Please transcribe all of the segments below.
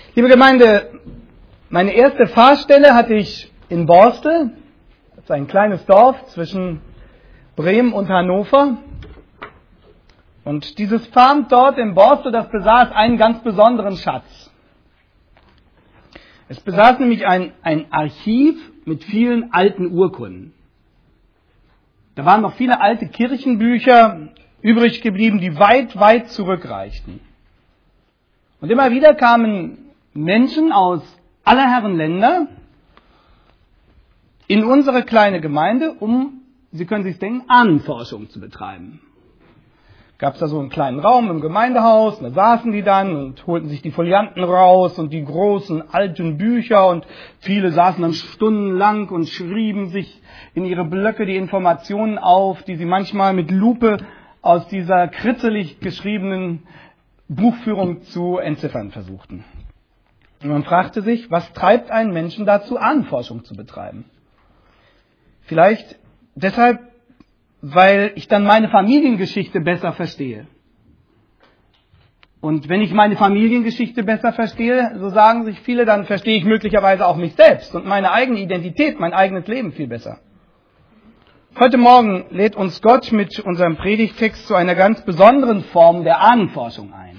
Liebe Gemeinde, meine erste Fahrstelle hatte ich in Borstel. Das ist ein kleines Dorf zwischen Bremen und Hannover. Und dieses Farmamt dort in Borstel, das besaß einen ganz besonderen Schatz. Es besaß nämlich ein Archiv mit vielen alten Urkunden. Da waren noch viele alte Kirchenbücher übrig geblieben, die weit, weit zurückreichten. Und immer wieder kamen Menschen aus aller Herren Länder in unsere kleine Gemeinde, um, Sie können sich denken, Ahnenforschung zu betreiben. Gab es da so einen kleinen Raum im Gemeindehaus, und da saßen die dann und holten sich die Folianten raus und die großen alten Bücher und viele saßen dann stundenlang und schrieben sich in ihre Blöcke die Informationen auf, die sie manchmal mit Lupe aus dieser kritzelig geschriebenen Buchführung zu entziffern versuchten. Und man fragte sich, was treibt einen Menschen dazu, Ahnenforschung zu betreiben? Vielleicht deshalb, weil ich dann meine Familiengeschichte besser verstehe. Und wenn ich meine Familiengeschichte besser verstehe, so sagen sich viele, dann verstehe ich möglicherweise auch mich selbst und meine eigene Identität, mein eigenes Leben viel besser. Heute Morgen lädt uns Gott mit unserem Predigtext zu einer ganz besonderen Form der Ahnenforschung ein.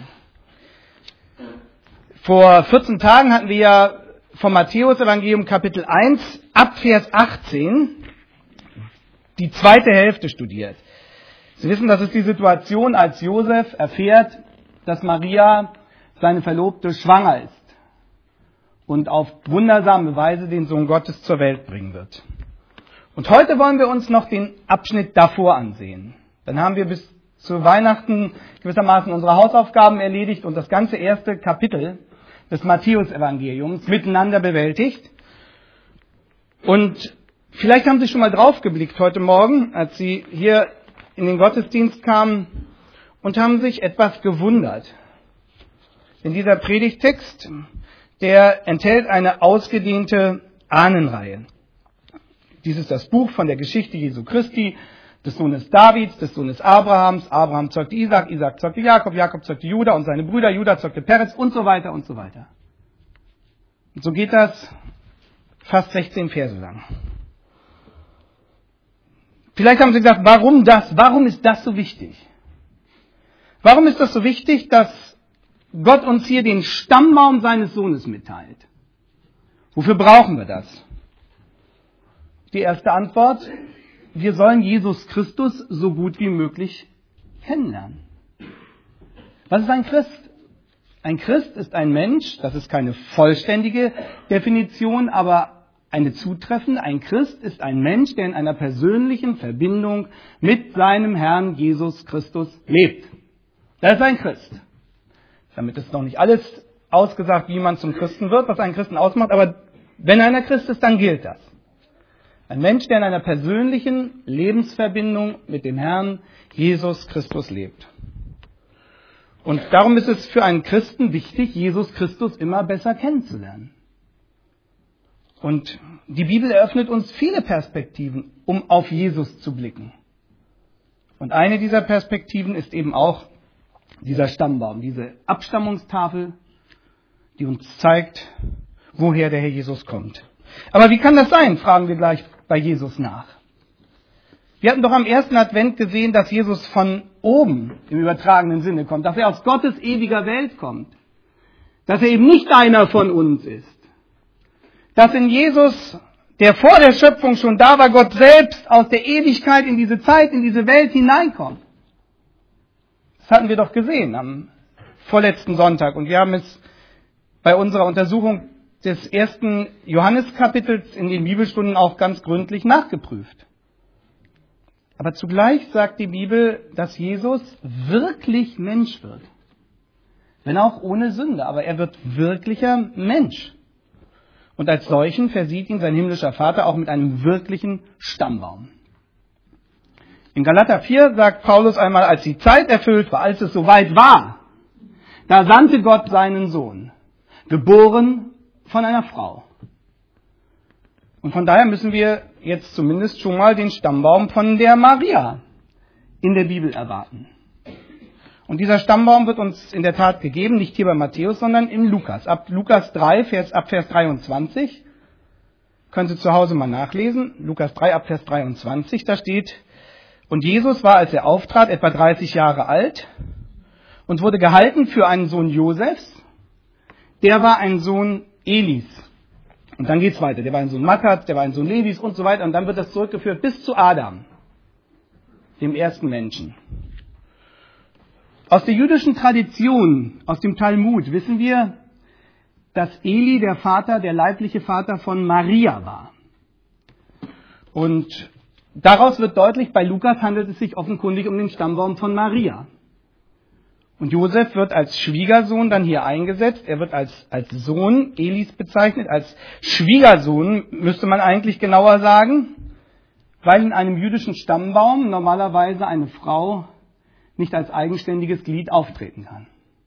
Vor 14 Tagen hatten wir ja vom Matthäus-Evangelium Kapitel 1 ab Vers 18 die zweite Hälfte studiert. Sie wissen, das ist die Situation, als Josef erfährt, dass Maria, seine Verlobte, schwanger ist und auf wundersame Weise den Sohn Gottes zur Welt bringen wird. Und heute wollen wir uns noch den Abschnitt davor ansehen. Dann haben wir bis zu Weihnachten gewissermaßen unsere Hausaufgaben erledigt und das ganze erste Kapitel des Matthäus-Evangeliums miteinander bewältigt. Und vielleicht haben Sie schon mal drauf geblickt heute Morgen, als Sie hier in den Gottesdienst kamen und haben sich etwas gewundert. Denn dieser Predigtext, der enthält eine ausgedehnte Ahnenreihe. Dies ist das Buch von der Geschichte Jesu Christi, des Sohnes Davids, des Sohnes Abrahams. Abraham zeugte Isaak, Isaak zeugte Jakob, Jakob zeugte Juda und seine Brüder, Juda zeugte Perez und so weiter und so weiter. Und so geht das fast 16 Verse lang. Vielleicht haben Sie gesagt, warum das? Warum ist das so wichtig? Warum ist das so wichtig, dass Gott uns hier den Stammbaum seines Sohnes mitteilt? Wofür brauchen wir das? Die erste Antwort: Wir sollen Jesus Christus so gut wie möglich kennenlernen. Was ist ein Christ? Ein Christ ist ein Mensch, das ist keine vollständige Definition, aber eine zutreffende. Ein Christ ist ein Mensch, der in einer persönlichen Verbindung mit seinem Herrn Jesus Christus lebt. Das ist ein Christ. Damit ist noch nicht alles ausgesagt, wie man zum Christen wird, was einen Christen ausmacht, aber wenn einer Christ ist, dann gilt das. Ein Mensch, der in einer persönlichen Lebensverbindung mit dem Herrn Jesus Christus lebt. Und darum ist es für einen Christen wichtig, Jesus Christus immer besser kennenzulernen. Und die Bibel eröffnet uns viele Perspektiven, um auf Jesus zu blicken. Und eine dieser Perspektiven ist eben auch dieser Stammbaum, diese Abstammungstafel, die uns zeigt, woher der Herr Jesus kommt. Aber wie kann das sein, fragen wir gleich bei Jesus nach. Wir hatten doch am ersten Advent gesehen, dass Jesus von oben im übertragenen Sinne kommt, dass er aus Gottes ewiger Welt kommt, dass er eben nicht einer von uns ist, dass in Jesus, der vor der Schöpfung schon da war, Gott selbst aus der Ewigkeit in diese Zeit, in diese Welt hineinkommt. Das hatten wir doch gesehen am vorletzten Sonntag und wir haben es bei unserer Untersuchung des ersten Johanneskapitels in den Bibelstunden auch ganz gründlich nachgeprüft. Aber zugleich sagt die Bibel, dass Jesus wirklich Mensch wird. Wenn auch ohne Sünde, aber er wird wirklicher Mensch. Und als solchen versieht ihn sein himmlischer Vater auch mit einem wirklichen Stammbaum. In Galater 4 sagt Paulus einmal, als die Zeit erfüllt war, als es soweit war, da sandte Gott seinen Sohn, geboren von einer Frau. Und von daher müssen wir jetzt zumindest schon mal den Stammbaum von der Maria in der Bibel erwarten. Und dieser Stammbaum wird uns in der Tat gegeben, nicht hier bei Matthäus, sondern im Lukas. Ab Lukas 3, ab Vers 23, können Sie zu Hause mal nachlesen, Lukas 3 ab Vers 23, da steht, und Jesus war, als er auftrat, etwa 30 Jahre alt und wurde gehalten für einen Sohn Josefs, der war ein Sohn Elis. Und dann geht's weiter, der war ein Sohn Mattats, der war ein Sohn Levis und so weiter, und dann wird das zurückgeführt bis zu Adam, dem ersten Menschen. Aus der jüdischen Tradition, aus dem Talmud, wissen wir, dass Eli der leibliche Vater von Maria war. Und daraus wird deutlich, bei Lukas handelt es sich offenkundig um den Stammbaum von Maria. Und Josef wird als Schwiegersohn dann hier eingesetzt. Er wird als Sohn Elis bezeichnet, als Schwiegersohn müsste man eigentlich genauer sagen, weil in einem jüdischen Stammbaum normalerweise eine Frau nicht als eigenständiges Glied auftreten kann.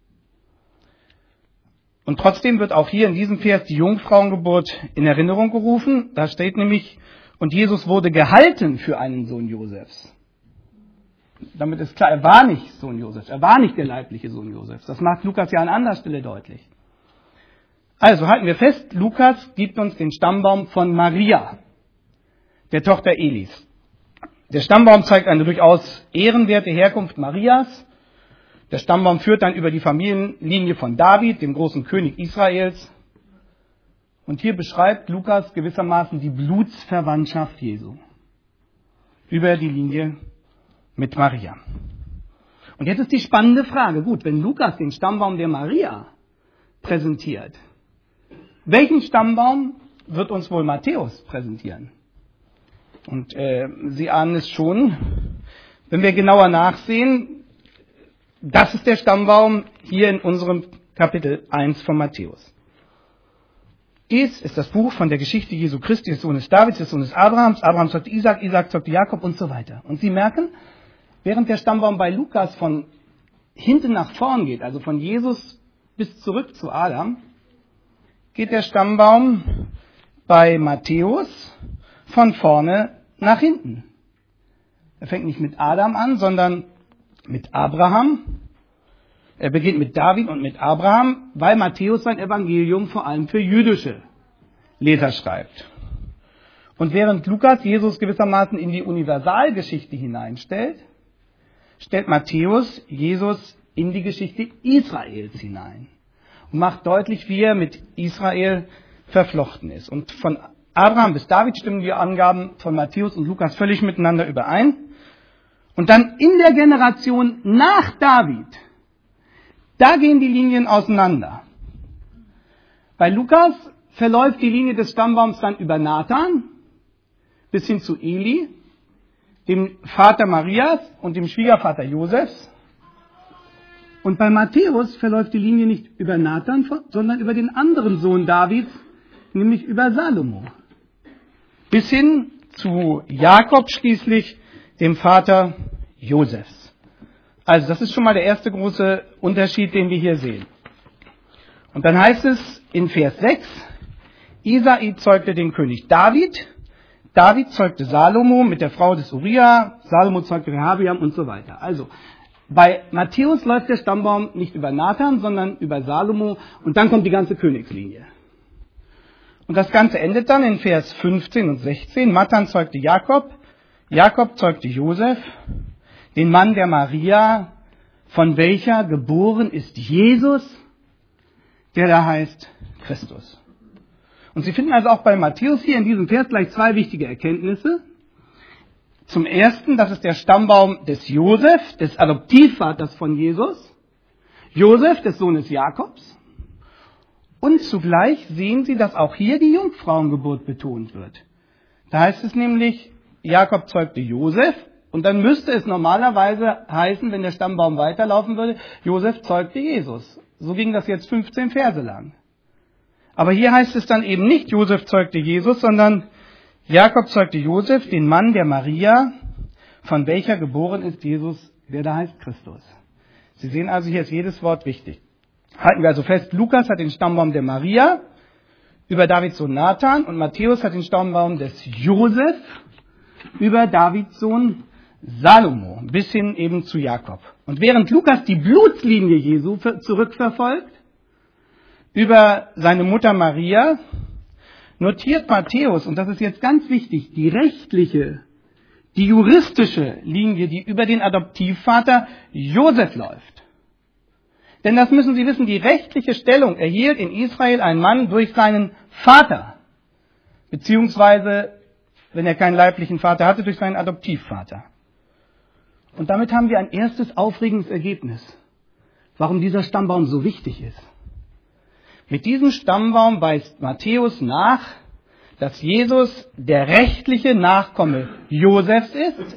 Und trotzdem wird auch hier in diesem Vers die Jungfrauengeburt in Erinnerung gerufen. Da steht nämlich, und Jesus wurde gehalten für einen Sohn Josefs. Damit ist klar, er war nicht Sohn Josefs, er war nicht der leibliche Sohn Josefs. Das macht Lukas ja an anderer Stelle deutlich. Also halten wir fest, Lukas gibt uns den Stammbaum von Maria, der Tochter Elis. Der Stammbaum zeigt eine durchaus ehrenwerte Herkunft Marias. Der Stammbaum führt dann über die Familienlinie von David, dem großen König Israels. Und hier beschreibt Lukas gewissermaßen die Blutsverwandtschaft Jesu über die Linie mit Maria. Und jetzt ist die spannende Frage, gut, wenn Lukas den Stammbaum der Maria präsentiert, welchen Stammbaum wird uns wohl Matthäus präsentieren? Und Sie ahnen es schon, wenn wir genauer nachsehen, das ist der Stammbaum hier in unserem Kapitel 1 von Matthäus. Dies ist das Buch von der Geschichte Jesu Christi, des Sohnes Davids, des Sohnes Abrahams. Abraham zeugte Isaak, Isaak zeugte Jakob und so weiter. Und Sie merken, während der Stammbaum bei Lukas von hinten nach vorn geht, also von Jesus bis zurück zu Adam, geht der Stammbaum bei Matthäus von vorne nach hinten. Er fängt nicht mit Adam an, sondern mit Abraham. Er beginnt mit David und mit Abraham, weil Matthäus sein Evangelium vor allem für jüdische Leser schreibt. Und während Lukas Jesus gewissermaßen in die Universalgeschichte hineinstellt, stellt Matthäus Jesus in die Geschichte Israels hinein und macht deutlich, wie er mit Israel verflochten ist. Und von Abraham bis David stimmen die Angaben von Matthäus und Lukas völlig miteinander überein. Und dann in der Generation nach David, da gehen die Linien auseinander. Bei Lukas verläuft die Linie des Stammbaums dann über Nathan bis hin zu Eli, dem Vater Marias und dem Schwiegervater Josefs. Und bei Matthäus verläuft die Linie nicht über Nathan, sondern über den anderen Sohn Davids, nämlich über Salomo. Bis hin zu Jakob schließlich, dem Vater Josefs. Also das ist schon mal der erste große Unterschied, den wir hier sehen. Und dann heißt es in Vers 6, Isai zeugte den König David, David zeugte Salomo mit der Frau des Uriah, Salomo zeugte Rehabeam und so weiter. Also bei Matthäus läuft der Stammbaum nicht über Nathan, sondern über Salomo und dann kommt die ganze Königslinie. Und das Ganze endet dann in Vers 15 und 16. Mathan zeugte Jakob, Jakob zeugte Josef, den Mann der Maria, von welcher geboren ist Jesus, der da heißt Christus. Und Sie finden also auch bei Matthäus hier in diesem Vers gleich zwei wichtige Erkenntnisse. Zum ersten, das ist der Stammbaum des Josef, des Adoptivvaters von Jesus, Josef, des Sohnes Jakobs. Und zugleich sehen Sie, dass auch hier die Jungfrauengeburt betont wird. Da heißt es nämlich, Jakob zeugte Josef, und dann müsste es normalerweise heißen, wenn der Stammbaum weiterlaufen würde, Josef zeugte Jesus. So ging das jetzt 15 Verse lang. Aber hier heißt es dann eben nicht, Josef zeugte Jesus, sondern Jakob zeugte Josef, den Mann der Maria, von welcher geboren ist Jesus, der da heißt Christus. Sie sehen also, hier ist jedes Wort wichtig. Halten wir also fest, Lukas hat den Stammbaum der Maria über Davids Sohn Nathan und Matthäus hat den Stammbaum des Josef über Davids Sohn Salomo bis hin eben zu Jakob. Und während Lukas die Blutslinie Jesu zurückverfolgt, über seine Mutter Maria, notiert Matthäus, und das ist jetzt ganz wichtig, die rechtliche, die juristische Linie, die über den Adoptivvater Josef läuft. Denn das müssen Sie wissen, die rechtliche Stellung erhielt in Israel ein Mann durch seinen Vater, beziehungsweise, wenn er keinen leiblichen Vater hatte, durch seinen Adoptivvater. Und damit haben wir ein erstes aufregendes Ergebnis, warum dieser Stammbaum so wichtig ist. Mit diesem Stammbaum weist Matthäus nach, dass Jesus der rechtliche Nachkomme Josefs ist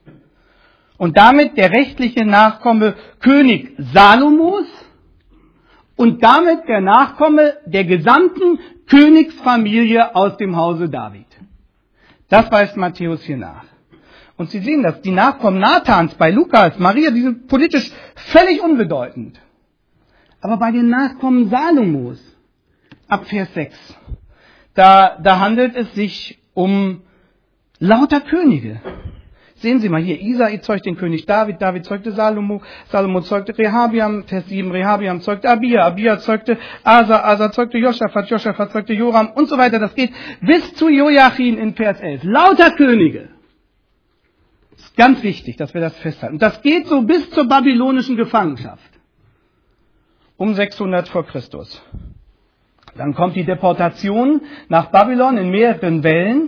und damit der rechtliche Nachkomme König Salomos und damit der Nachkomme der gesamten Königsfamilie aus dem Hause David. Das weist Matthäus hier nach. Und Sie sehen das, die Nachkommen Nathans bei Lukas, Maria, die sind politisch völlig unbedeutend. Aber bei den Nachkommen Salomos, ab Vers 6, da handelt es sich um lauter Könige. Sehen Sie mal hier, Isai zeugt den König David, David zeugte Salomo, Salomo zeugte Rehabiam, Vers 7, Rehabiam zeugte Abia, Abia zeugte Asa, Asa zeugte Joschafat, Joschafat zeugte Joram und so weiter. Das geht bis zu Joachim in Vers 11. Lauter Könige. Das ist ganz wichtig, dass wir das festhalten. Und das geht so bis zur babylonischen Gefangenschaft. Um 600 vor Christus. Dann kommt die Deportation nach Babylon in mehreren Wellen.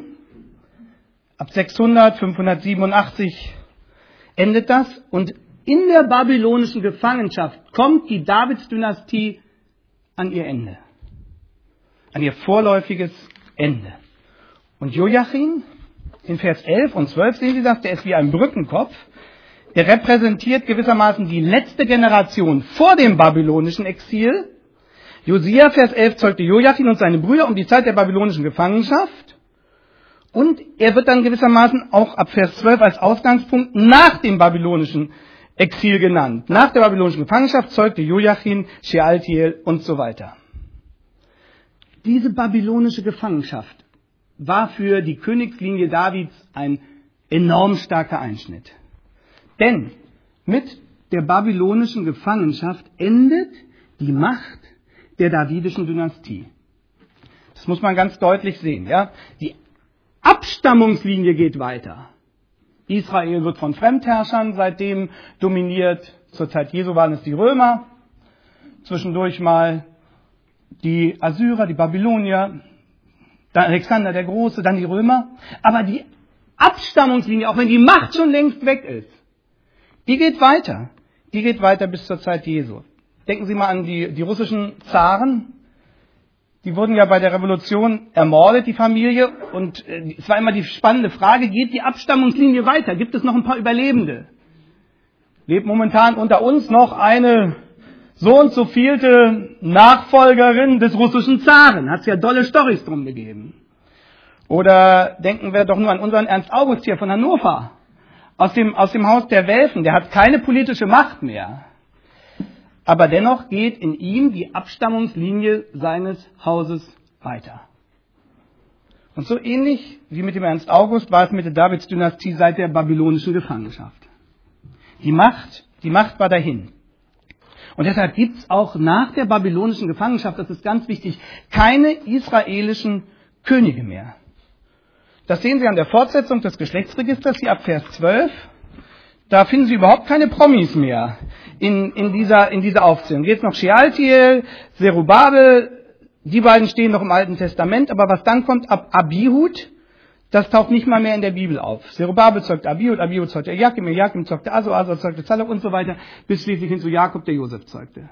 Ab 600, 587 endet das. Und in der babylonischen Gefangenschaft kommt die Davidsdynastie an ihr Ende. An ihr vorläufiges Ende. Und Joachim, in Vers 11 und 12 sehen Sie das, der ist wie ein Brückenkopf. Der repräsentiert gewissermaßen die letzte Generation vor dem babylonischen Exil. Josia, Vers 11, zeugte Joachim und seine Brüder um die Zeit der babylonischen Gefangenschaft. Und er wird dann gewissermaßen auch ab Vers 12 als Ausgangspunkt nach dem babylonischen Exil genannt. Nach der babylonischen Gefangenschaft zeugte Joachim, Shealtiel und so weiter. Diese babylonische Gefangenschaft war für die Königslinie Davids ein enorm starker Einschnitt. Denn mit der babylonischen Gefangenschaft endet die Macht der davidischen Dynastie. Das muss man ganz deutlich sehen. Ja? Die Abstammungslinie geht weiter. Israel wird von Fremdherrschern seitdem dominiert. Zur Zeit Jesu waren es die Römer. Zwischendurch mal die Assyrer, die Babylonier, dann Alexander der Große, dann die Römer. Aber die Abstammungslinie, auch wenn die Macht schon längst weg ist, die geht weiter. Die geht weiter bis zur Zeit Jesu. Denken Sie mal an die russischen Zaren. Die wurden ja bei der Revolution ermordet, die Familie. Und es war immer die spannende Frage, geht die Abstammungslinie weiter? Gibt es noch ein paar Überlebende? Lebt momentan unter uns noch eine so und so vielte Nachfolgerin des russischen Zaren? Hat es ja dolle Storys drum gegeben. Oder denken wir doch nur an unseren Ernst August hier von Hannover. Aus dem Haus der Welfen, der hat keine politische Macht mehr. Aber dennoch geht in ihm die Abstammungslinie seines Hauses weiter. Und so ähnlich wie mit dem Ernst August war es mit der Davidsdynastie seit der babylonischen Gefangenschaft. Die Macht war dahin. Und deshalb gibt es auch nach der babylonischen Gefangenschaft, das ist ganz wichtig, keine israelischen Könige mehr. Das sehen Sie an der Fortsetzung des Geschlechtsregisters, hier ab Vers 12. Da finden Sie überhaupt keine Promis mehr in dieser Aufzählung. Jetzt noch Shealtiel, Zerubabel, die beiden stehen noch im Alten Testament, aber was dann kommt, ab Abihud, das taucht nicht mal mehr in der Bibel auf. Zerubabel zeugte Abihud, Abihud zeugte Eliakim, Eliakim zeugte Aso, Aso zeugte Zalok und so weiter, bis schließlich hin zu Jakob, der Josef zeugte.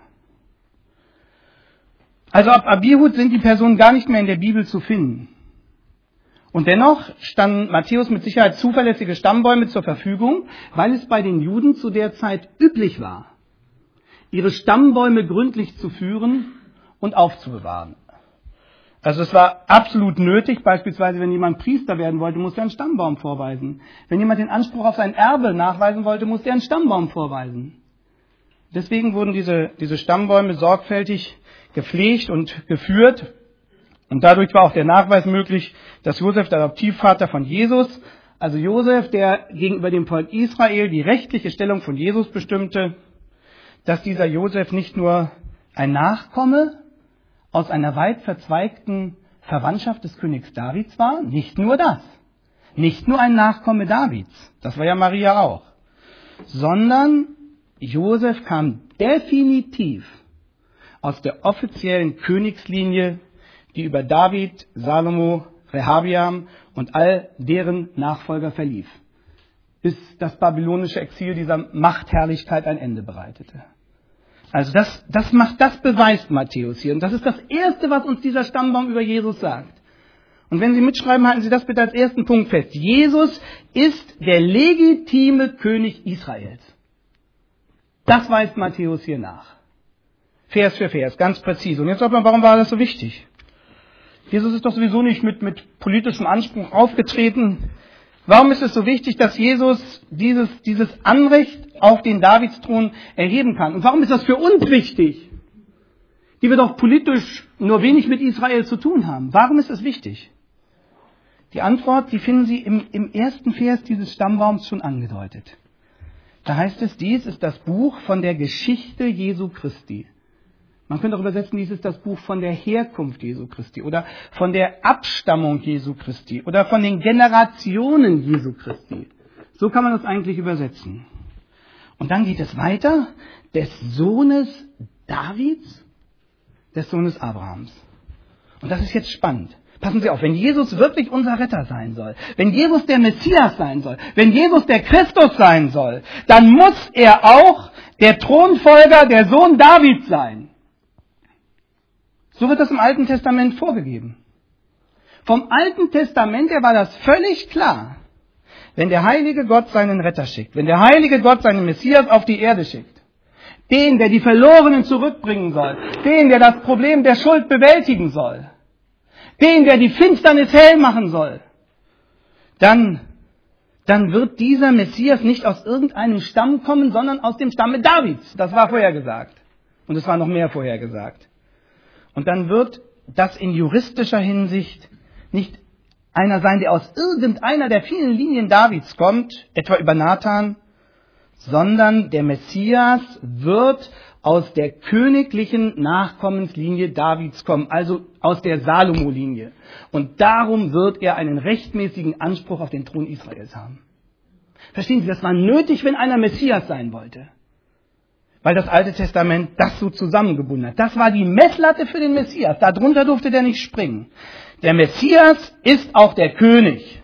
Also ab Abihud sind die Personen gar nicht mehr in der Bibel zu finden. Und dennoch standen Matthäus mit Sicherheit zuverlässige Stammbäume zur Verfügung, weil es bei den Juden zu der Zeit üblich war, ihre Stammbäume gründlich zu führen und aufzubewahren. Also es war absolut nötig, beispielsweise wenn jemand Priester werden wollte, musste er einen Stammbaum vorweisen. Wenn jemand den Anspruch auf sein Erbe nachweisen wollte, musste er einen Stammbaum vorweisen. Deswegen wurden diese Stammbäume sorgfältig gepflegt und geführt. Und dadurch war auch der Nachweis möglich, dass Josef, der Adoptivvater von Jesus, Also Josef, der gegenüber dem Volk Israel die rechtliche Stellung von Jesus bestimmte, dass dieser Josef nicht nur ein Nachkomme aus einer weit verzweigten Verwandtschaft des Königs Davids war, nicht nur das, nicht nur ein Nachkomme Davids, das war ja Maria auch, sondern Josef kam definitiv aus der offiziellen Königslinie, die über David, Salomo, Rehabiam und all deren Nachfolger verlief, bis das babylonische Exil dieser Machtherrlichkeit ein Ende bereitete. Also das beweist Matthäus hier. Und das ist das Erste, was uns dieser Stammbaum über Jesus sagt. Und wenn Sie mitschreiben, halten Sie das bitte als ersten Punkt fest. Jesus ist der legitime König Israels. Das weist Matthäus hier nach. Vers für Vers, ganz präzise. Und jetzt sagt man, warum war das so wichtig? Jesus ist doch sowieso nicht mit politischem Anspruch aufgetreten. Warum ist es so wichtig, dass Jesus dieses Anrecht auf den Davidsthron erheben kann? Und warum ist das für uns wichtig, die wir doch politisch nur wenig mit Israel zu tun haben? Warum ist es wichtig? Die Antwort, die finden Sie im ersten Vers dieses Stammbaums schon angedeutet. Da heißt es, dies ist das Buch von der Geschichte Jesu Christi. Man könnte auch übersetzen, dies ist das Buch von der Herkunft Jesu Christi oder von der Abstammung Jesu Christi oder von den Generationen Jesu Christi. So kann man das eigentlich übersetzen. Und dann geht es weiter, des Sohnes Davids, des Sohnes Abrahams. Und das ist jetzt spannend. Passen Sie auf, wenn Jesus wirklich unser Retter sein soll, wenn Jesus der Messias sein soll, wenn Jesus der Christus sein soll, dann muss er auch der Thronfolger, der Sohn Davids sein. So wird das im Alten Testament vorgegeben. Vom Alten Testament her war das völlig klar. Wenn der heilige Gott seinen Retter schickt, wenn der heilige Gott seinen Messias auf die Erde schickt, den, der die Verlorenen zurückbringen soll, den, der das Problem der Schuld bewältigen soll, den, der die Finsternis hell machen soll, dann wird dieser Messias nicht aus irgendeinem Stamm kommen, sondern aus dem Stamme Davids. Das war vorhergesagt. Und es war noch mehr vorhergesagt. Und dann wird das in juristischer Hinsicht nicht einer sein, der aus irgendeiner der vielen Linien Davids kommt, etwa über Nathan, sondern der Messias wird aus der königlichen Nachkommenslinie Davids kommen, also aus der Salomo-Linie. Und darum wird er einen rechtmäßigen Anspruch auf den Thron Israels haben. Verstehen Sie, das war nötig, wenn einer Messias sein wollte. Weil das Alte Testament das so zusammengebunden hat. Das war die Messlatte für den Messias. Darunter durfte der nicht springen. Der Messias ist auch der König.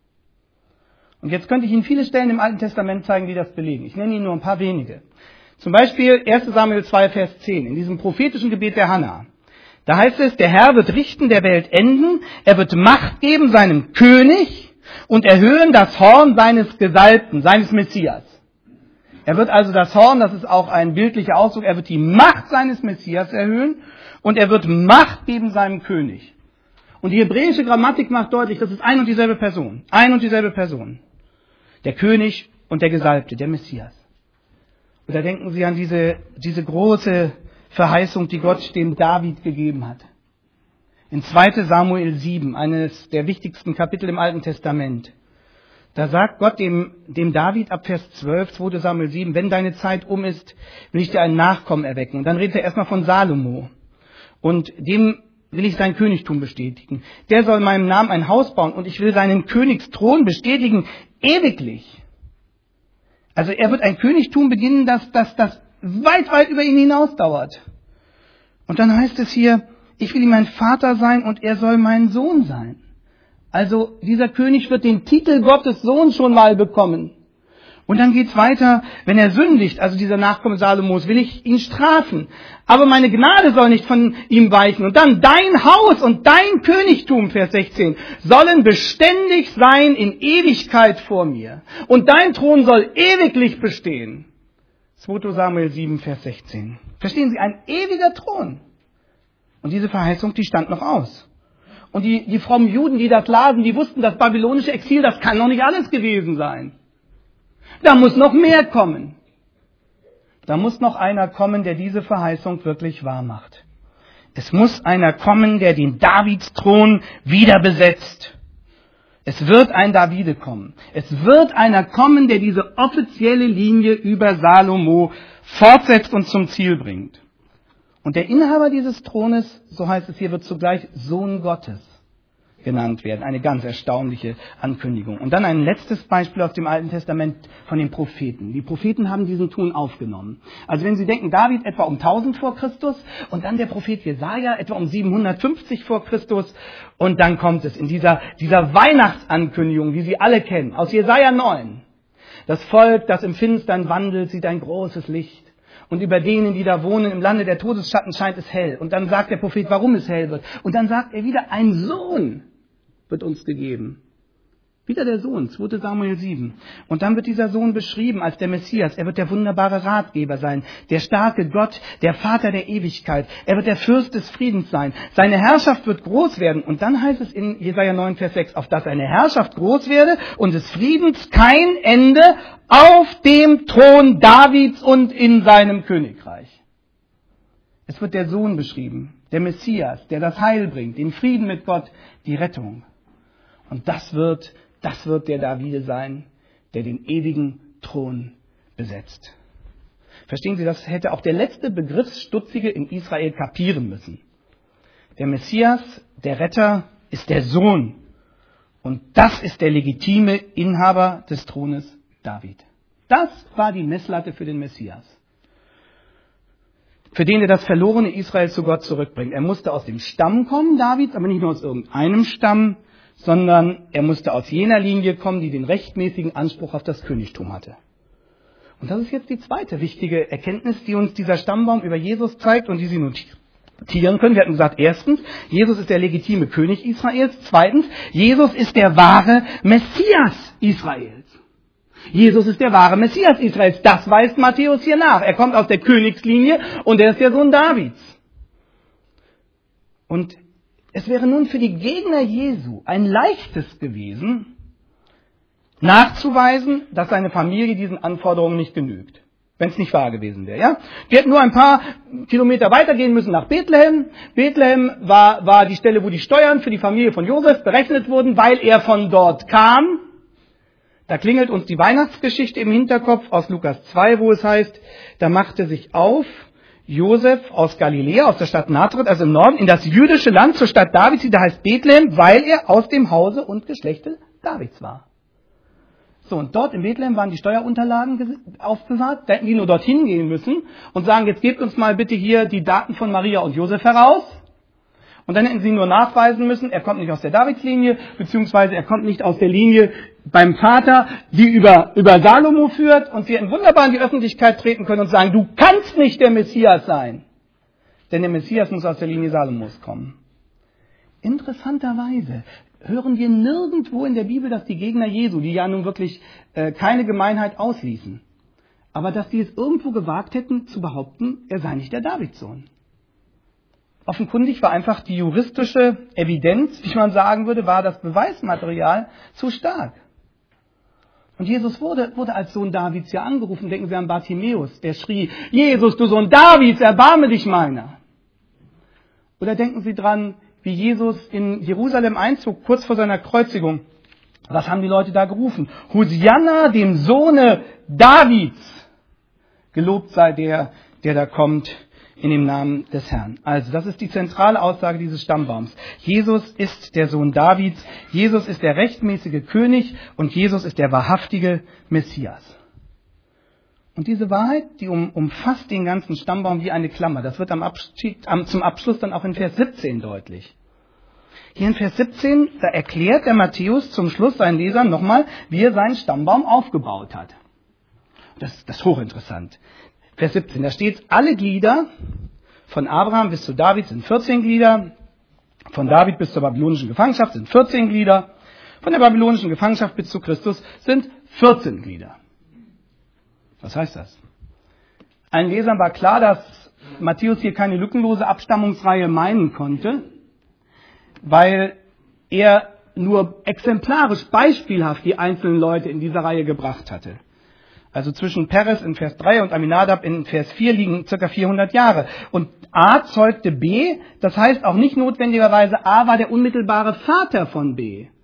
Und jetzt könnte ich Ihnen viele Stellen im Alten Testament zeigen, die das belegen. Ich nenne Ihnen nur ein paar wenige. Zum Beispiel 1. Samuel 2, Vers 10, in diesem prophetischen Gebet der Hannah. Da heißt es, der Herr wird richten der Welt Enden, er wird Macht geben seinem König und erhöhen das Horn seines Gesalbten, seines Messias. Er wird also das Horn, das ist auch ein bildlicher Ausdruck, er wird die Macht seines Messias erhöhen und er wird Macht geben seinem König. Und die hebräische Grammatik macht deutlich, das ist ein und dieselbe Person. Ein und dieselbe Person. Der König und der Gesalbte, der Messias. Oder denken Sie an diese große Verheißung, die Gott dem David gegeben hat. In 2. Samuel 7, eines der wichtigsten Kapitel im Alten Testament. Da sagt Gott dem David ab Vers 12, 2. Samuel 7, wenn deine Zeit um ist, will ich dir einen Nachkommen erwecken. Und dann redet er erstmal von Salomo. Und dem will ich sein Königtum bestätigen. Der soll meinem Namen ein Haus bauen und ich will seinen Königsthron bestätigen, ewiglich. Also er wird ein Königtum beginnen, das weit, weit über ihn hinausdauert. Und dann heißt es hier, ich will ihm ein Vater sein und er soll mein Sohn sein. Also dieser König wird den Titel Gottes Sohn schon mal bekommen. Und dann geht's weiter, wenn er sündigt, also dieser Nachkomme Salomos, will ich ihn strafen. Aber meine Gnade soll nicht von ihm weichen. Und dann dein Haus und dein Königtum, Vers 16, sollen beständig sein in Ewigkeit vor mir. Und dein Thron soll ewiglich bestehen. 2. Samuel 7, Vers 16. Verstehen Sie, ein ewiger Thron. Und diese Verheißung, die stand noch aus. Und die frommen Juden, die das lasen, die wussten, das babylonische Exil, das kann noch nicht alles gewesen sein. Da muss noch mehr kommen. Da muss noch einer kommen, der diese Verheißung wirklich wahr macht. Es muss einer kommen, der den Davidsthron wieder besetzt. Es wird ein Davide kommen. Es wird einer kommen, der diese offizielle Linie über Salomo fortsetzt und zum Ziel bringt. Und der Inhaber dieses Thrones, so heißt es hier, wird zugleich Sohn Gottes genannt werden. Eine ganz erstaunliche Ankündigung. Und dann ein letztes Beispiel aus dem Alten Testament von den Propheten. Die Propheten haben diesen Ton aufgenommen. Also wenn Sie denken, David etwa um 1000 vor Christus und dann der Prophet Jesaja etwa um 750 vor Christus und dann kommt es in dieser Weihnachtsankündigung, die Sie alle kennen, aus Jesaja 9. Das Volk, das im Finstern wandelt, sieht ein großes Licht. Und über denen, die da wohnen, im Lande der Todesschatten scheint es hell. Und dann sagt der Prophet, warum es hell wird. Und dann sagt er wieder, ein Sohn wird uns gegeben. Wieder der Sohn, 2. Samuel 7. Und dann wird dieser Sohn beschrieben als der Messias. Er wird der wunderbare Ratgeber sein, der starke Gott, der Vater der Ewigkeit. Er wird der Fürst des Friedens sein. Seine Herrschaft wird groß werden. Und dann heißt es in Jesaja 9, Vers 6, auf dass seine Herrschaft groß werde und des Friedens kein Ende auf dem Thron Davids und in seinem Königreich. Es wird der Sohn beschrieben, der Messias, der das Heil bringt, den Frieden mit Gott, die Rettung. Und das wird der Davide sein, der den ewigen Thron besetzt. Verstehen Sie, das hätte auch der letzte Begriffsstutzige in Israel kapieren müssen. Der Messias, der Retter, ist der Sohn. Und das ist der legitime Inhaber des Thrones David. Das war die Messlatte für den Messias. Für den er das verlorene Israel zu Gott zurückbringt. Er musste aus dem Stamm kommen, Davids, aber nicht nur aus irgendeinem Stamm, sondern er musste aus jener Linie kommen, die den rechtmäßigen Anspruch auf das Königtum hatte. Und das ist jetzt die zweite wichtige Erkenntnis, die uns dieser Stammbaum über Jesus zeigt und die Sie notieren können. Wir hatten gesagt, erstens, Jesus ist der legitime König Israels. Zweitens, Jesus ist der wahre Messias Israels. Jesus ist der wahre Messias Israels. Das weist Matthäus hier nach. Er kommt aus der Königslinie und er ist der Sohn Davids. Und es wäre nun für die Gegner Jesu ein leichtes gewesen, nachzuweisen, dass seine Familie diesen Anforderungen nicht genügt. Wenn es nicht wahr gewesen wäre. Ja? Wir hätten nur ein paar Kilometer weitergehen müssen nach Bethlehem. Bethlehem war die Stelle, wo die Steuern für die Familie von Josef berechnet wurden, weil er von dort kam. Da klingelt uns die Weihnachtsgeschichte im Hinterkopf aus Lukas 2, wo es heißt, da machte sich auf Josef aus Galiläa, aus der Stadt Nazareth, also im Norden, in das jüdische Land zur Stadt Davids, die da heißt Bethlehem, weil er aus dem Hause und Geschlechte Davids war. So, und dort in Bethlehem waren die Steuerunterlagen aufbewahrt, da hätten die nur dorthin gehen müssen und sagen, jetzt gebt uns mal bitte hier die Daten von Maria und Josef heraus. Und dann hätten sie nur nachweisen müssen, er kommt nicht aus der Davidslinie, beziehungsweise er kommt nicht aus der Linie beim Vater, die über Salomo führt. Und sie hätten wunderbar in die Öffentlichkeit treten können und sagen, du kannst nicht der Messias sein. Denn der Messias muss aus der Linie Salomos kommen. Interessanterweise hören wir nirgendwo in der Bibel, dass die Gegner Jesu, die ja nun wirklich keine Gemeinheit ausließen, aber dass die es irgendwo gewagt hätten zu behaupten, er sei nicht der Davidssohn. Offenkundig war einfach die juristische Evidenz, wie man sagen würde, war das Beweismaterial zu stark. Und Jesus wurde als Sohn Davids ja angerufen. Denken Sie an Bartimäus, der schrie, Jesus, du Sohn Davids, erbarme dich meiner. Oder denken Sie dran, wie Jesus in Jerusalem einzog, kurz vor seiner Kreuzigung. Was haben die Leute da gerufen? Hosianna, dem Sohne Davids. Gelobt sei der da kommt in dem Namen des Herrn. Also, das ist die zentrale Aussage dieses Stammbaums. Jesus ist der Sohn Davids, Jesus ist der rechtmäßige König und Jesus ist der wahrhaftige Messias. Und diese Wahrheit, die umfasst den ganzen Stammbaum wie eine Klammer. Das wird zum Abschluss dann auch in Vers 17 deutlich. Hier in Vers 17, da erklärt der Matthäus zum Schluss seinen Lesern nochmal, wie er seinen Stammbaum aufgebaut hat. Das ist hochinteressant. Vers 17, da steht, alle Glieder von Abraham bis zu David sind 14 Glieder, von David bis zur babylonischen Gefangenschaft sind 14 Glieder, von der babylonischen Gefangenschaft bis zu Christus sind 14 Glieder. Was heißt das? Allen Lesern war klar, dass Matthäus hier keine lückenlose Abstammungsreihe meinen konnte, weil er nur exemplarisch, beispielhaft die einzelnen Leute in dieser Reihe gebracht hatte. Also zwischen Peres in Vers 3 und Aminadab in Vers 4 liegen ca. 400 Jahre. Und A zeugte B, das heißt auch nicht notwendigerweise A war der unmittelbare Vater von B,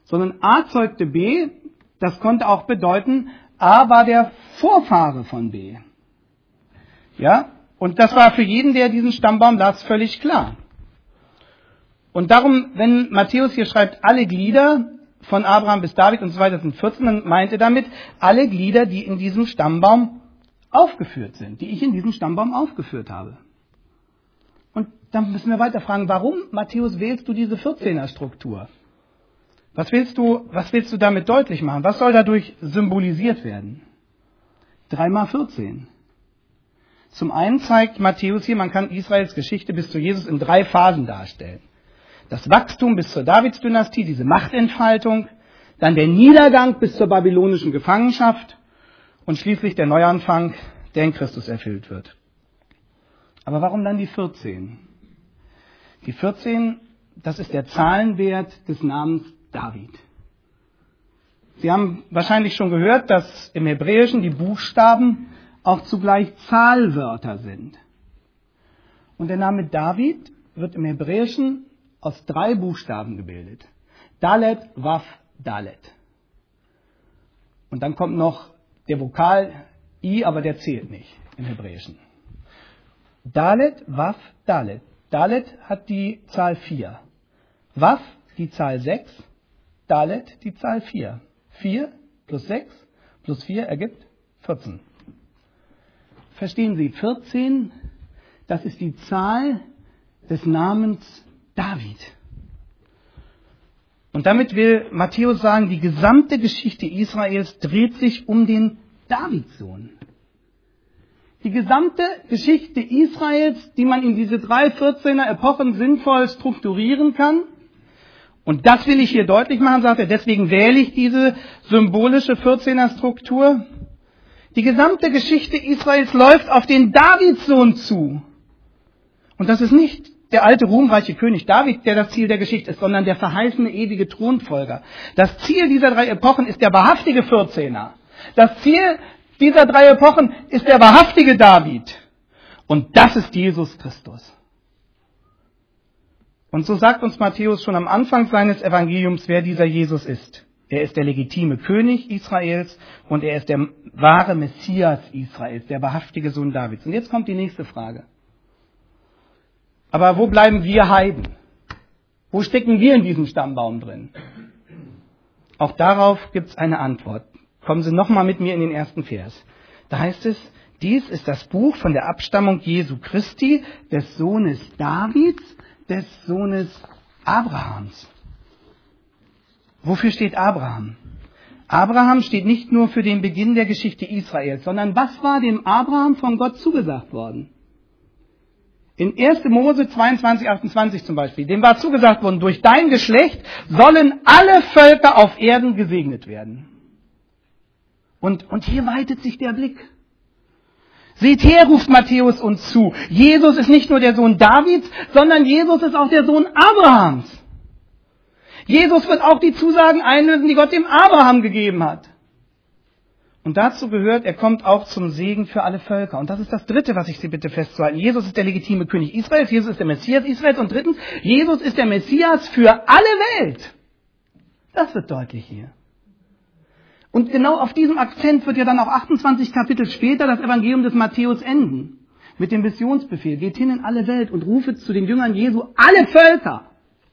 sondern A zeugte B, das konnte auch bedeuten, A war der Vorfahre von B. Ja, und das war für jeden, der diesen Stammbaum las, völlig klar. Und darum, wenn Matthäus hier schreibt, alle Glieder von Abraham bis David und so weiter sind 14, dann meint er damit alle Glieder, die in diesem Stammbaum aufgeführt sind, die ich in diesem Stammbaum aufgeführt habe. Und dann müssen wir weiter fragen, warum, Matthäus, wählst du diese 14er-Struktur? Was willst du damit deutlich machen? Was soll dadurch symbolisiert werden? 3 mal 14. Zum einen zeigt Matthäus hier, man kann Israels Geschichte bis zu Jesus in 3 Phasen darstellen. Das Wachstum bis zur Davidsdynastie, diese Machtentfaltung, dann der Niedergang bis zur babylonischen Gefangenschaft und schließlich der Neuanfang, der in Christus erfüllt wird. Aber warum dann die 14? Die 14, das ist der Zahlenwert des Namens David. Sie haben wahrscheinlich schon gehört, dass im Hebräischen die Buchstaben auch zugleich Zahlwörter sind. Und der Name David wird im Hebräischen aus 3 Buchstaben gebildet. Dalet, Waf, Dalet. Und dann kommt noch der Vokal I, aber der zählt nicht im Hebräischen. Dalet, Waf, Dalet. Dalet hat die Zahl 4. Waf die Zahl 6. Dalet die Zahl 4. 4 plus 6 plus 4 ergibt 14. Verstehen Sie, 14, das ist die Zahl des Namens David. Und damit will Matthäus sagen, die gesamte Geschichte Israels dreht sich um den Davidssohn. Die gesamte Geschichte Israels, die man in diese 3 14er Epochen sinnvoll strukturieren kann. Und das will ich hier deutlich machen, sagt er, deswegen wähle ich diese symbolische 14er Struktur. Die gesamte Geschichte Israels läuft auf den Davidssohn zu. Und das ist nicht der alte ruhmreiche König David, der das Ziel der Geschichte ist, sondern der verheißene ewige Thronfolger. Das Ziel dieser 3 Epochen ist der wahrhaftige 14er. Das Ziel dieser 3 Epochen ist der wahrhaftige David. Und das ist Jesus Christus. Und so sagt uns Matthäus schon am Anfang seines Evangeliums, wer dieser Jesus ist. Er ist der legitime König Israels und er ist der wahre Messias Israels, der wahrhaftige Sohn Davids. Und jetzt kommt die nächste Frage. Aber wo bleiben wir Heiden? Wo stecken wir in diesem Stammbaum drin? Auch darauf gibt es eine Antwort. Kommen Sie nochmal mit mir in den ersten Vers. Da heißt es, dies ist das Buch von der Abstammung Jesu Christi, des Sohnes Davids, des Sohnes Abrahams. Wofür steht Abraham? Abraham steht nicht nur für den Beginn der Geschichte Israels, sondern was war dem Abraham von Gott zugesagt worden? In 1. Mose 22, 28 zum Beispiel, dem war zugesagt worden, durch dein Geschlecht sollen alle Völker auf Erden gesegnet werden. Und hier weitet sich der Blick. Seht her, ruft Matthäus uns zu. Jesus ist nicht nur der Sohn Davids, sondern Jesus ist auch der Sohn Abrahams. Jesus wird auch die Zusagen einlösen, die Gott dem Abraham gegeben hat. Und dazu gehört, er kommt auch zum Segen für alle Völker. Und das ist das Dritte, was ich Sie bitte festzuhalten. Jesus ist der legitime König Israels, Jesus ist der Messias Israels. Und drittens, Jesus ist der Messias für alle Welt. Das wird deutlich hier. Und genau auf diesem Akzent wird ja dann auch 28 Kapitel später das Evangelium des Matthäus enden. Mit dem Missionsbefehl, geht hin in alle Welt und rufet zu den Jüngern Jesu alle Völker.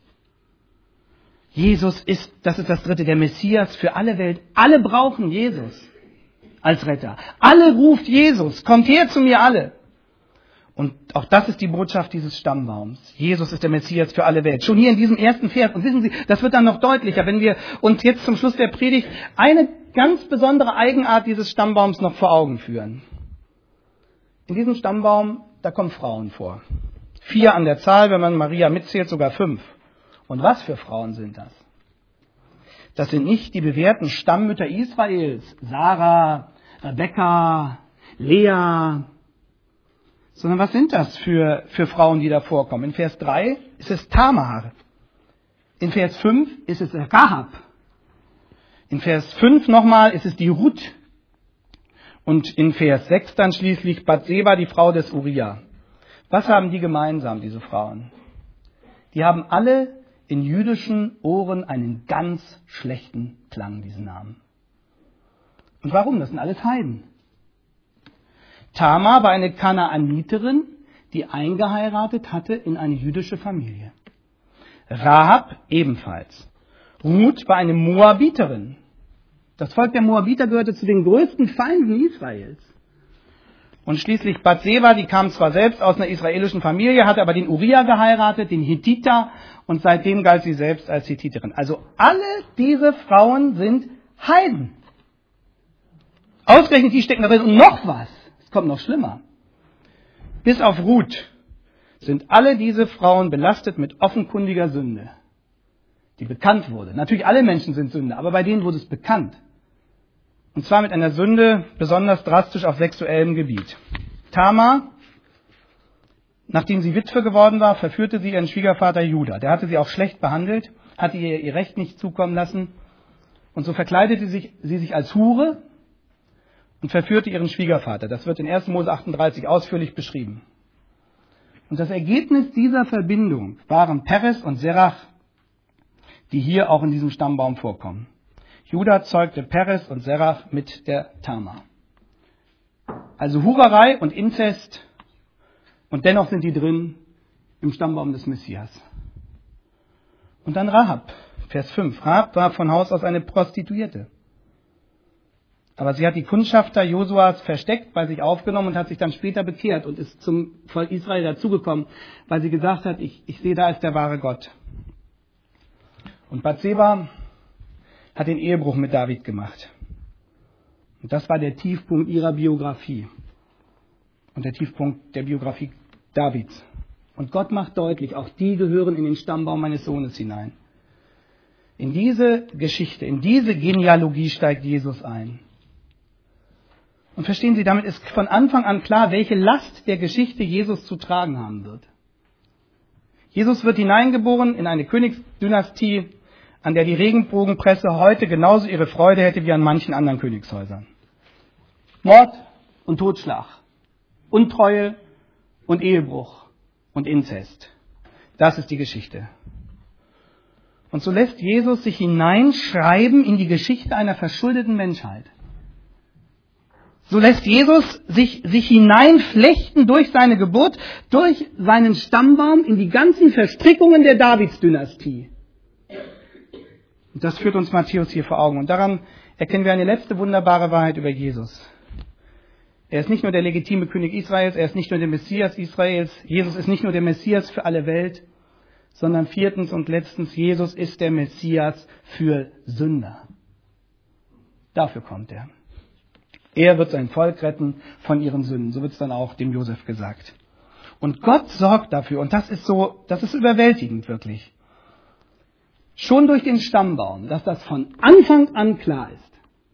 Jesus ist, das ist das Dritte, der Messias für alle Welt. Alle brauchen Jesus als Retter. Alle ruft Jesus, kommt her zu mir alle. Und auch das ist die Botschaft dieses Stammbaums. Jesus ist der Messias für alle Welt. Schon hier in diesem ersten Vers. Und wissen Sie, das wird dann noch deutlicher, wenn wir uns jetzt zum Schluss der Predigt eine ganz besondere Eigenart dieses Stammbaums noch vor Augen führen. In diesem Stammbaum, da kommen Frauen vor. 4 an der Zahl, wenn man Maria mitzählt, sogar 5. Und was für Frauen sind das? Das sind nicht die bewährten Stammmütter Israels, Sarah, Rebekka, Lea, sondern was sind das für Frauen, die da vorkommen? In Vers 3 ist es Tamar. In Vers 5 ist es Rahab. In Vers 5 nochmal ist es die Ruth. Und in Vers 6 dann schließlich Bathseba, die Frau des Uria. Was haben die gemeinsam, diese Frauen? Die haben alle in jüdischen Ohren einen ganz schlechten Klang, diesen Namen. Und warum? Das sind alles Heiden. Tamar war eine Kanaaniterin, die eingeheiratet hatte in eine jüdische Familie. Rahab ebenfalls. Ruth war eine Moabiterin. Das Volk der Moabiter gehörte zu den größten Feinden Israels. Und schließlich Bathseba, die kam zwar selbst aus einer israelischen Familie, hatte aber den Uriah geheiratet, den Hethiter, und seitdem galt sie selbst als Hethiterin. Also alle diese Frauen sind Heiden. Ausgerechnet die stecken da drin und noch was. Es kommt noch schlimmer. Bis auf Ruth sind alle diese Frauen belastet mit offenkundiger Sünde, die bekannt wurde. Natürlich alle Menschen sind Sünder, aber bei denen wurde es bekannt. Und zwar mit einer Sünde besonders drastisch auf sexuellem Gebiet. Tamar, nachdem sie Witwe geworden war, verführte sie ihren Schwiegervater Juda. Der hatte sie auch schlecht behandelt, hatte ihr Recht nicht zukommen lassen. Und so verkleidete sie sich als Hure und verführte ihren Schwiegervater. Das wird in 1. Mose 38 ausführlich beschrieben. Und das Ergebnis dieser Verbindung waren Peres und Serach, die hier auch in diesem Stammbaum vorkommen. Juda zeugte Peres und Serach mit der Tamar. Also Hurerei und Inzest, und dennoch sind die drin im Stammbaum des Messias. Und dann Rahab, Vers 5. Rahab war von Haus aus eine Prostituierte. Aber sie hat die Kundschafter Josuas versteckt, bei sich aufgenommen und hat sich dann später bekehrt und ist zum Volk Israel dazugekommen, weil sie gesagt hat, ich sehe, da ist der wahre Gott. Und Bathseba hat den Ehebruch mit David gemacht. Und das war der Tiefpunkt ihrer Biografie und der Tiefpunkt der Biografie Davids. Und Gott macht deutlich, auch die gehören in den Stammbaum meines Sohnes hinein. In diese Geschichte, in diese Genealogie steigt Jesus ein. Und verstehen Sie, damit ist von Anfang an klar, welche Last der Geschichte Jesus zu tragen haben wird. Jesus wird hineingeboren in eine Königsdynastie, an der die Regenbogenpresse heute genauso ihre Freude hätte wie an manchen anderen Königshäusern. Mord und Totschlag, Untreue und Ehebruch und Inzest. Das ist die Geschichte. Und so lässt Jesus sich hineinschreiben in die Geschichte einer verschuldeten Menschheit. So lässt Jesus sich hineinflechten durch seine Geburt, durch seinen Stammbaum in die ganzen Verstrickungen der Davidsdynastie. Und das führt uns Matthäus hier vor Augen. Und daran erkennen wir eine letzte wunderbare Wahrheit über Jesus. Er ist nicht nur der legitime König Israels, er ist nicht nur der Messias Israels, Jesus ist nicht nur der Messias für alle Welt, sondern viertens und letztens, Jesus ist der Messias für Sünder. Dafür kommt er. Er wird sein Volk retten von ihren Sünden. So wird es dann auch dem Josef gesagt. Und Gott sorgt dafür. Und das ist überwältigend wirklich. Schon durch den Stammbaum, dass das von Anfang an klar ist.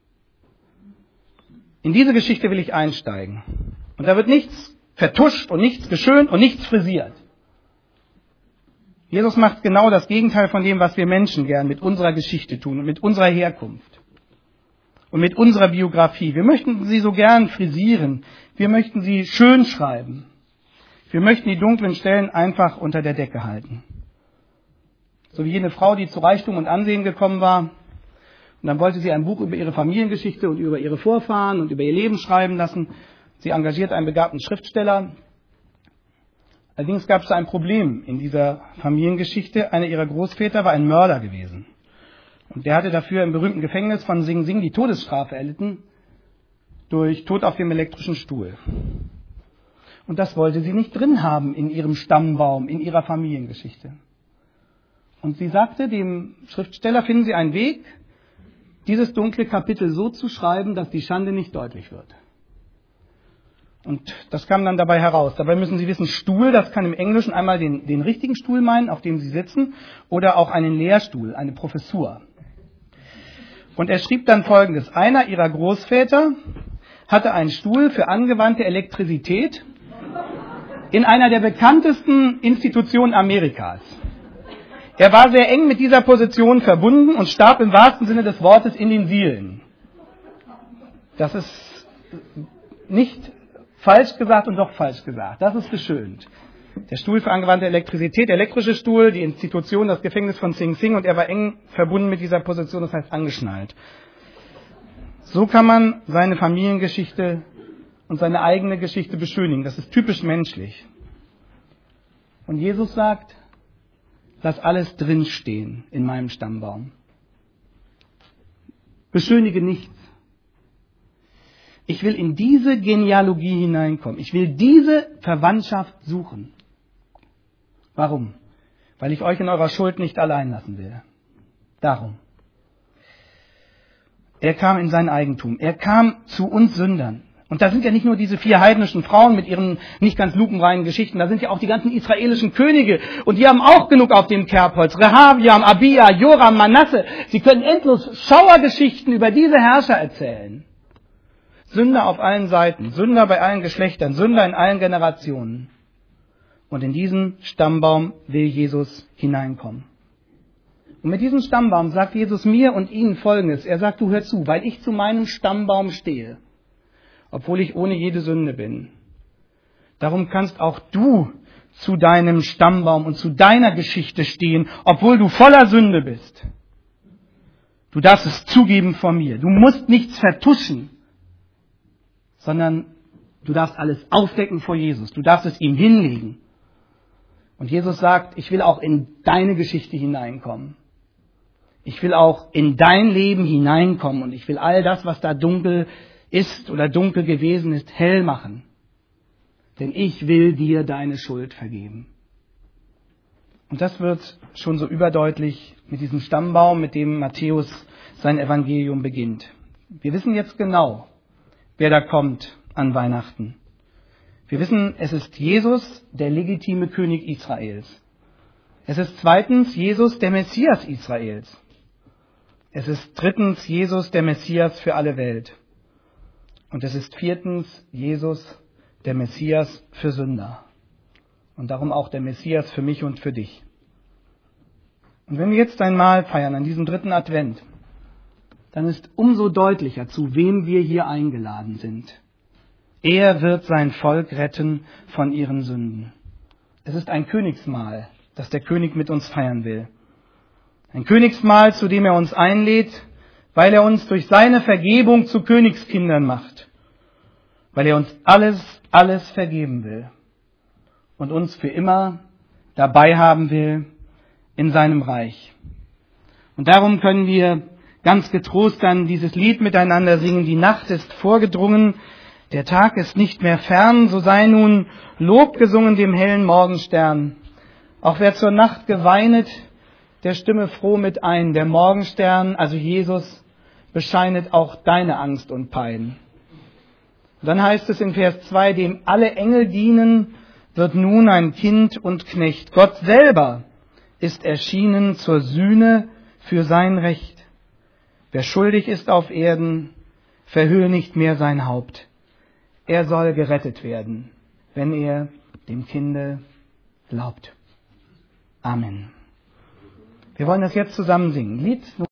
In diese Geschichte will ich einsteigen. Und da wird nichts vertuscht und nichts geschönt und nichts frisiert. Jesus macht genau das Gegenteil von dem, was wir Menschen gern mit unserer Geschichte tun und mit unserer Herkunft. Und mit unserer Biografie. Wir möchten sie so gern frisieren. Wir möchten sie schön schreiben. Wir möchten die dunklen Stellen einfach unter der Decke halten. So wie jene Frau, die zu Reichtum und Ansehen gekommen war. Und dann wollte sie ein Buch über ihre Familiengeschichte und über ihre Vorfahren und über ihr Leben schreiben lassen. Sie engagiert einen begabten Schriftsteller. Allerdings gab es ein Problem in dieser Familiengeschichte. Einer ihrer Großväter war ein Mörder gewesen. Und der hatte dafür im berühmten Gefängnis von Sing Sing die Todesstrafe erlitten durch Tod auf dem elektrischen Stuhl. Und das wollte sie nicht drin haben in ihrem Stammbaum, in ihrer Familiengeschichte. Und sie sagte dem Schriftsteller, finden Sie einen Weg, dieses dunkle Kapitel so zu schreiben, dass die Schande nicht deutlich wird. Und das kam dann dabei heraus. Dabei müssen Sie wissen, Stuhl, das kann im Englischen einmal den richtigen Stuhl meinen, auf dem Sie sitzen, oder auch einen Lehrstuhl, eine Professur. Und er schrieb dann Folgendes. Einer ihrer Großväter hatte einen Stuhl für angewandte Elektrizität in einer der bekanntesten Institutionen Amerikas. Er war sehr eng mit dieser Position verbunden und starb im wahrsten Sinne des Wortes in den Sielen. Das ist nicht falsch gesagt und doch falsch gesagt. Das ist geschönt. Der Stuhl für angewandte Elektrizität, der elektrische Stuhl, die Institution, das Gefängnis von Sing Sing, und er war eng verbunden mit dieser Position, das heißt angeschnallt. So kann man seine Familiengeschichte und seine eigene Geschichte beschönigen. Das ist typisch menschlich. Und Jesus sagt, lass alles drinstehen in meinem Stammbaum. Beschönige nichts. Ich will in diese Genealogie hineinkommen. Ich will diese Verwandtschaft suchen. Warum? Weil ich euch in eurer Schuld nicht allein lassen will. Darum. Er kam in sein Eigentum. Er kam zu uns Sündern. Und da sind ja nicht nur diese 4 heidnischen Frauen mit ihren nicht ganz lupenreinen Geschichten, da sind ja auch die ganzen israelischen Könige. Und die haben auch genug auf dem Kerbholz. Rehabiam, Abia, Joram, Manasse. Sie können endlos Schauergeschichten über diese Herrscher erzählen. Sünder auf allen Seiten, Sünder bei allen Geschlechtern, Sünder in allen Generationen. Und in diesen Stammbaum will Jesus hineinkommen. Und mit diesem Stammbaum sagt Jesus mir und Ihnen Folgendes. Er sagt, du hör zu, weil ich zu meinem Stammbaum stehe, obwohl ich ohne jede Sünde bin. Darum kannst auch du zu deinem Stammbaum und zu deiner Geschichte stehen, obwohl du voller Sünde bist. Du darfst es zugeben vor mir. Du musst nichts vertuschen, sondern du darfst alles aufdecken vor Jesus. Du darfst es ihm hinlegen. Und Jesus sagt, ich will auch in deine Geschichte hineinkommen. Ich will auch in dein Leben hineinkommen und ich will all das, was da dunkel ist oder dunkel gewesen ist, hell machen. Denn ich will dir deine Schuld vergeben. Und das wird schon so überdeutlich mit diesem Stammbaum, mit dem Matthäus sein Evangelium beginnt. Wir wissen jetzt genau, wer da kommt an Weihnachten. Wir wissen, es ist Jesus, der legitime König Israels. Es ist zweitens Jesus, der Messias Israels. Es ist drittens Jesus, der Messias für alle Welt. Und es ist viertens Jesus, der Messias für Sünder. Und darum auch der Messias für mich und für dich. Und wenn wir jetzt ein Mahl feiern an diesem 3. Advent, dann ist umso deutlicher, zu wem wir hier eingeladen sind. Er wird sein Volk retten von ihren Sünden. Es ist ein Königsmahl, das der König mit uns feiern will. Ein Königsmahl, zu dem er uns einlädt, weil er uns durch seine Vergebung zu Königskindern macht. Weil er uns alles vergeben will. Und uns für immer dabei haben will in seinem Reich. Und darum können wir ganz getrost dann dieses Lied miteinander singen. Die Nacht ist vorgedrungen, der Tag ist nicht mehr fern, so sei nun Lob gesungen dem hellen Morgenstern. Auch wer zur Nacht geweinet, der stimme froh mit ein. Der Morgenstern, also Jesus, bescheinet auch deine Angst und Pein. Und dann heißt es in Vers 2, dem alle Engel dienen, wird nun ein Kind und Knecht. Gott selber ist erschienen zur Sühne für sein Recht. Wer schuldig ist auf Erden, verhöhe nicht mehr sein Haupt. Er soll gerettet werden, wenn er dem Kinde glaubt. Amen. Wir wollen das jetzt zusammen singen. Lied